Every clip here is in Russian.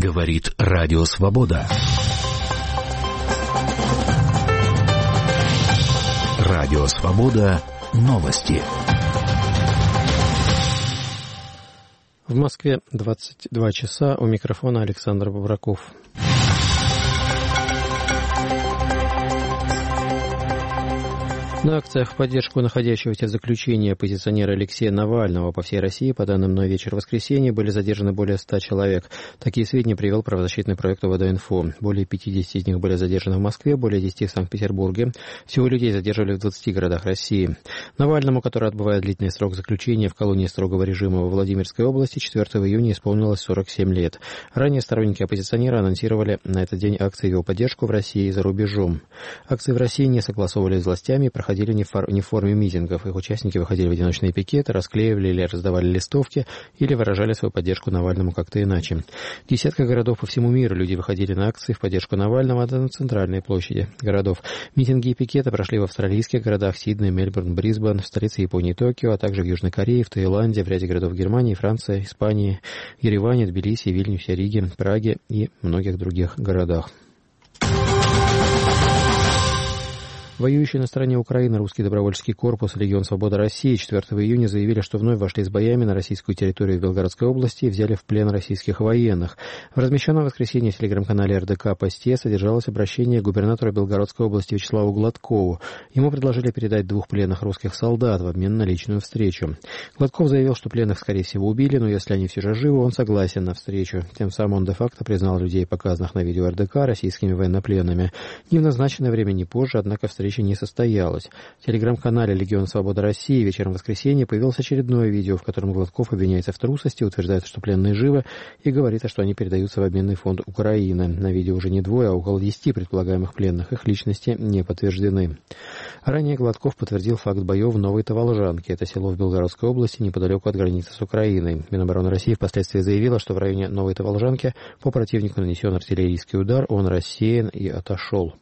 Говорит Радио Свобода. Радио Свобода. Новости. В Москве 22 часа. У микрофона Александр Бобраков. На акциях в поддержку находящегося в заключении оппозиционера Алексея Навального по всей России, по данным на вечер воскресенья, были задержаны более 100 человек. Такие сведения привел правозащитный проект ОВД-Инфо. Более 50 из них были задержаны в Москве, более 10 в Санкт-Петербурге. Всего людей задерживали в 20 городах России. Навальному, который отбывает длительный срок заключения в колонии строгого режима во Владимирской области, 4 июня исполнилось 47 лет. Ранее сторонники оппозиционера анонсировали на этот день акции в его поддержку в России и за рубежом. Акции в России не согласовывались с властями и проходили не в форме митингов. Их участники выходили в одиночные пикеты, расклеивали или раздавали листовки, или выражали свою поддержку Навальному как-то иначе. В десятках городов по всему миру люди выходили на акции в поддержку Навального на центральной площади городов. Митинги и пикеты прошли в австралийских городах Сидней, Мельбурн, Брисбен, в столице Японии Токио, а также в Южной Корее, в Таиланде, в ряде городов Германии, Франции, Испании, Ереване, Тбилиси, Вильнюсе, Риге, Праге и многих других городах. Воюющие на стороне Украины русский добровольческий корпус «Легион Свободы России» 4 июня заявили, что вновь вошли с боями на российскую территорию в Белгородской области и взяли в плен российских военных. В размещенном в воскресенье в телеграм-канале РДК посте содержалось обращение к губернатору Белгородской области Вячеславу Гладкову. Ему предложили передать 2 пленных русских солдат в обмен на личную встречу. Гладков заявил, что пленных, скорее всего, убили, но если они все же живы, он согласен на встречу. Тем самым он де-факто признал людей, показанных на видео РДК, российскими военнопленными. Ни в назначенное время, ни позже, однако, встреча не состоялась. В телеграм-канале «Легион Свободы России» вечером в воскресенье появилось очередное видео, в котором Гладков обвиняется в трусости, утверждает, что пленные живы, и говорит, что они передаются в обменный фонд Украины. На видео уже не 2, а около 10 предполагаемых пленных. Их личности не подтверждены. Ранее Гладков подтвердил факт боев в Новой Таволжанке. Это село в Белгородской области, неподалеку от границы с Украиной. Минобороны России впоследствии заявила, что в районе Новой Таволжанки по противнику нанесен артиллерийский удар, он рассеян и отошел.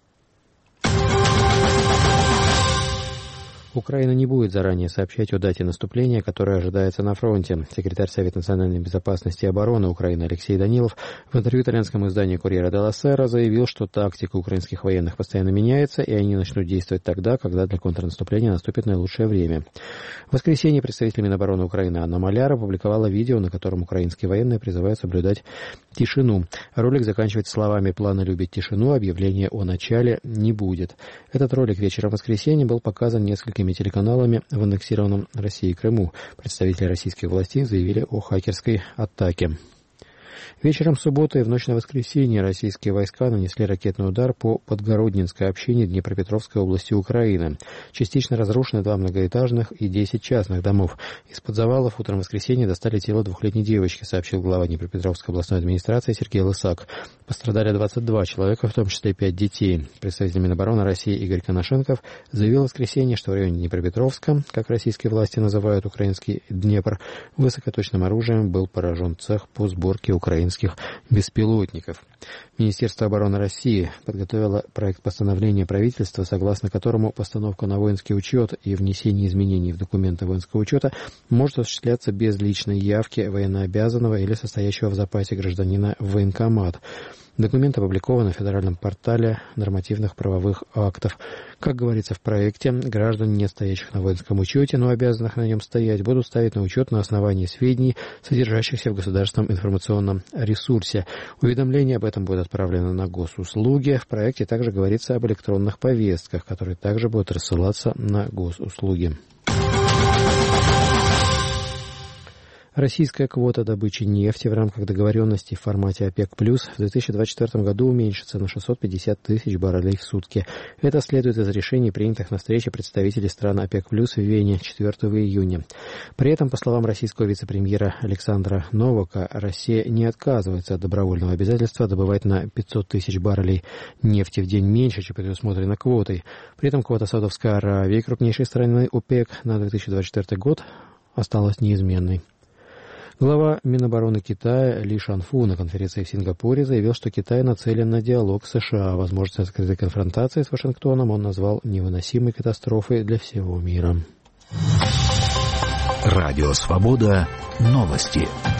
Украина не будет заранее сообщать о дате наступления, которая ожидается на фронте. Секретарь Совета национальной безопасности и обороны Украины Алексей Данилов в интервью итальянскому изданию «Корьера делла Сера» заявил, что тактика украинских военных постоянно меняется, и они начнут действовать тогда, когда для контрнаступления наступит наилучшее время. В воскресенье представитель Минобороны Украины Анна Маляр опубликовала видео, на котором украинские военные призывают соблюдать тишину. Ролик заканчивается словами «Плана любить тишину, объявления о начале не будет». Этот ролик вечером в воскресенье был показан несколькими телеканалами в аннексированном Россией Крыму. Представители российских властей заявили о хакерской атаке. Вечером субботы и в ночь на воскресенье российские войска нанесли ракетный удар по Подгороднинской общине Днепропетровской области Украины. Частично разрушены 2 многоэтажных и 10 частных домов. Из-под завалов утром воскресенья достали тело 2-летней девочки, сообщил глава Днепропетровской областной администрации Сергей Лысак. Пострадали 22 человека, в том числе 5 детей. Представитель Минобороны России Игорь Коношенков заявил в воскресенье, что в районе Днепропетровска, как российские власти называют украинский Днепр, высокоточным оружием был поражен цех по сборке украинских беспилотников. Министерство обороны России подготовило проект постановления правительства, согласно которому постановка на воинский учет и внесение изменений в документы воинского учета может осуществляться без личной явки военнообязанного или состоящего в запасе гражданина в военкомат. Документ опубликован на федеральном портале нормативных правовых актов. Как говорится в проекте, граждан, не стоящих на воинском учете, но обязанных на нем стоять, будут ставить на учет на основании сведений, содержащихся в государственном информационном ресурсе. Уведомление об этом будет отправлено на госуслуги. В проекте также говорится об электронных повестках, которые также будут рассылаться на госуслуги. Российская квота добычи нефти в рамках договоренности в формате ОПЕК+, в 2024 году уменьшится на 650 тысяч баррелей в сутки. Это следует из решений, принятых на встрече представителей стран ОПЕК+, в Вене 4 июня. При этом, по словам российского вице-премьера Александра Новака, Россия не отказывается от добровольного обязательства добывать на 500 тысяч баррелей нефти в день меньше, чем предусмотрено квотой. При этом квота Саудовской Аравии, крупнейшей страны ОПЕК, на 2024 год осталась неизменной. Глава Минобороны Китая Ли Шанфу на конференции в Сингапуре заявил, что Китай нацелен на диалог с США. Возможность открытой конфронтации с Вашингтоном он назвал невыносимой катастрофой для всего мира. Радио Свобода. Новости.